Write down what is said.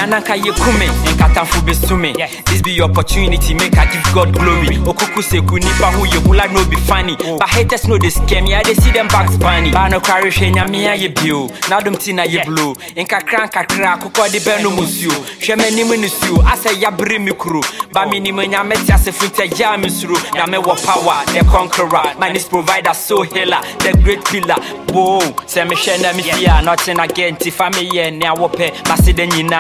Nananka ye kume, enkatamfu be sume. This be your opportunity, make I give God glory. Okuku se kunipa who you will no be funny. But haters know they scare me, I they see them back spanny. Bano carry shenya me a ye bio. Now them tina ye blue. Enka cranka crack, kuko de beno musio. Sheme ni munusio, I say ya bring me crew. Ba mi ni menya metia se funte jam through. Na me wa power, the conqueror. Man is provider, so healer, the great pillar. Whoa, say me shena me fear, nothing again. Tifame ye ne awope, masi de nyina